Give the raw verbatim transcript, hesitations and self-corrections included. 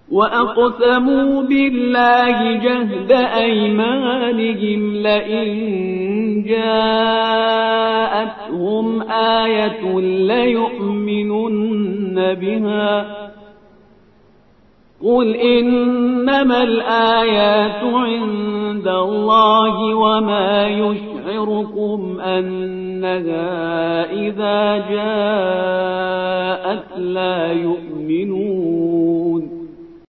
وأقسموا بالله جهد أيمانهم لئن جاءتهم آية ليؤمنن بها قل إنما الآيات عند الله وما يشعركم أنها إذا جاءت لا يؤمنون